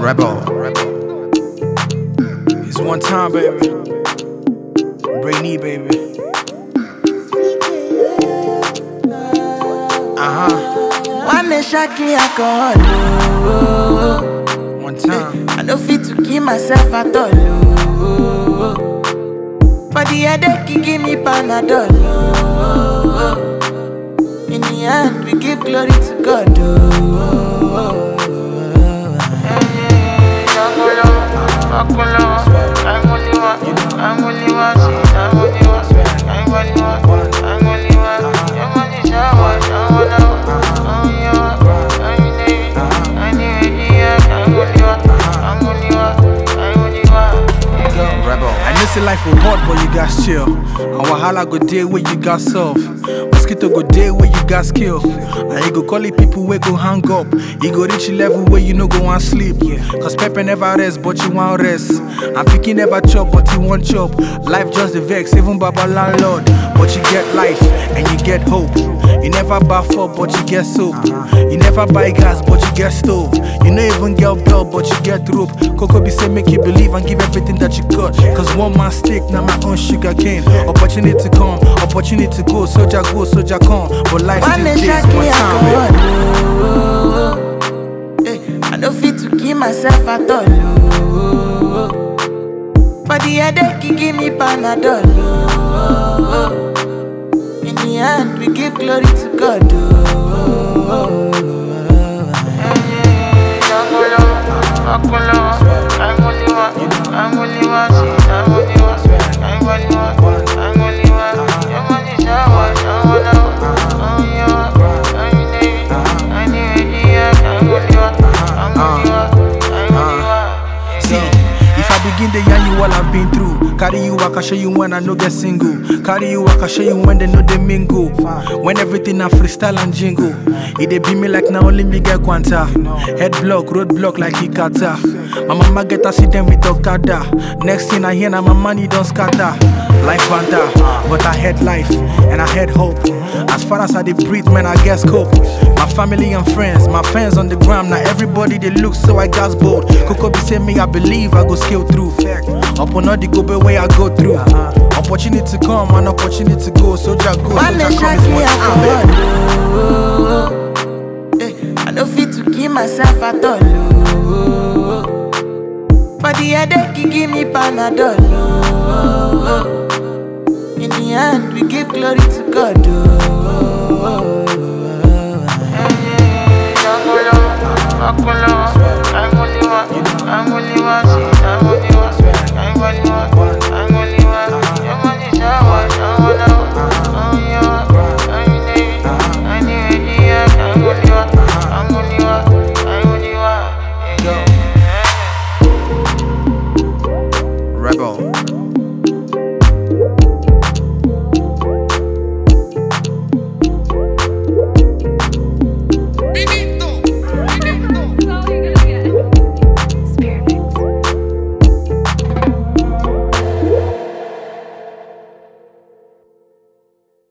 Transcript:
Rebel. It's one time, baby. Brainy, baby. One shaki alcohol. One time. I don't fit to keep myself at all. For the headache, you give me Panadol. In the end, we give glory to God. I know say life will hard, but you got chill. And wahala go day where you got solve. Mosquito go day where you got skill. And you go call it people where go hang up. You go reach a level where you no go want sleep. Cause pepper never rest, but you want rest. And picky never chop, but you want chop. Life just the vex, even Baba landlord. But you get life, and you get hope. You never buy up, but you get soap. You never buy gas, but you get stove. You no even get belt, but you get rope. Coco be say make you believe and give everything that you got. Cause one man stick, now my own sugar cane. Opportunity to come, opportunity to go. Soldier come. But life still takes one time, baby. I don't fit to keep myself at all. For the headache, you give me Panadol. In the end, we give glory to God. Begin the yarn you all I've been through. Carry you, I can show you when I no get single. Carry you, I can show you when they know they mingle. When everything I freestyle and jingle. It they be me like now only me get quanta. Head block, road block like Ikata. My mama get a see them with Okada. Next thing I hear now my money don't scatter. Life banta, but I had life and I had hope. As far as I did breathe, man, I guess cope. My family and friends, my fans on the ground. Now everybody they look so I gas bold. Coco be say me I believe I go scale through. Upon all the go way I go through. Opportunity to come and opportunity to go. Soldier go, soldier come is one time, baby. I don't fit to keep myself at all. For the headache, you give me Panadol. In the end, we give glory to God.